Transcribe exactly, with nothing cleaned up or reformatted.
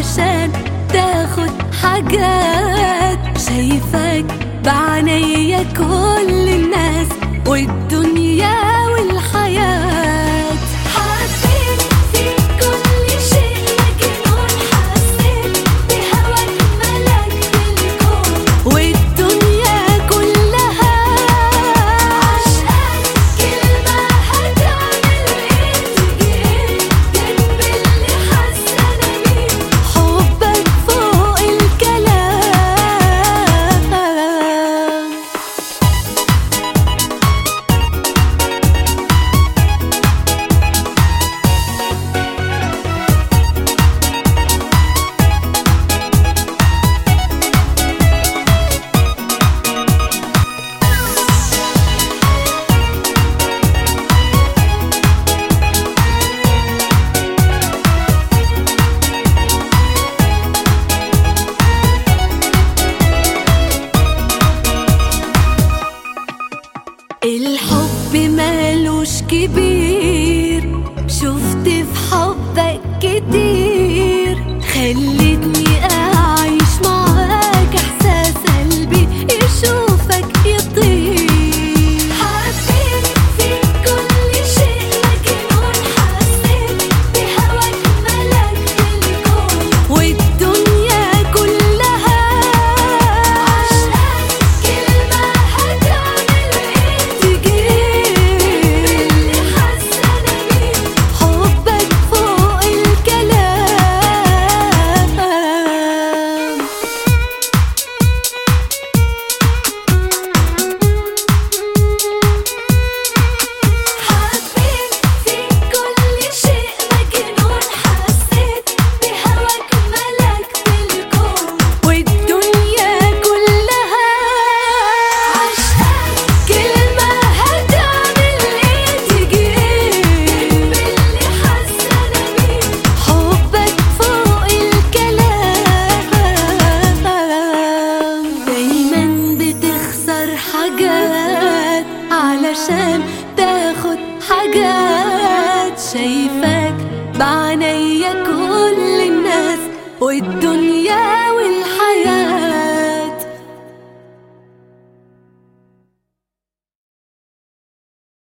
علشان تاخد حاجات. شايفك بعناية كل الناس والدنيا والحياة. حسيت في كل شيء مجنون، حسيت بهواك ملكت الكون والدنيا كلها عشقك. كلمة هتعمل ايه؟ تيجي ايه جنب اللي حاسة انا بيه؟ حبك فوق الكلام. الحب مالوش كبير، شفت في حبك كتير. خلتني أعيش معاك إحساس قلبي يشوفك يطير. حسيت في كل شيء مجنون، حسيت بهواك ملكت الكون والدنيا كلها عشقك. كلمة هتعمل ايه؟ تيجي ايه اللي حاسة انا بيه؟ حبك فوق الكلام. حبيت في كل شيء مجنون، حسيت بهواك ملكت الكون والدنيا كلها عشقك. كلمة هتعمل ايه؟ تيجي ايه باللي حاسة انا بيه؟ حبك فوق الكلام. دايما بتخسر حاجات علشان تاخد حاجات. شايفك بعناية كل الناس والدنيا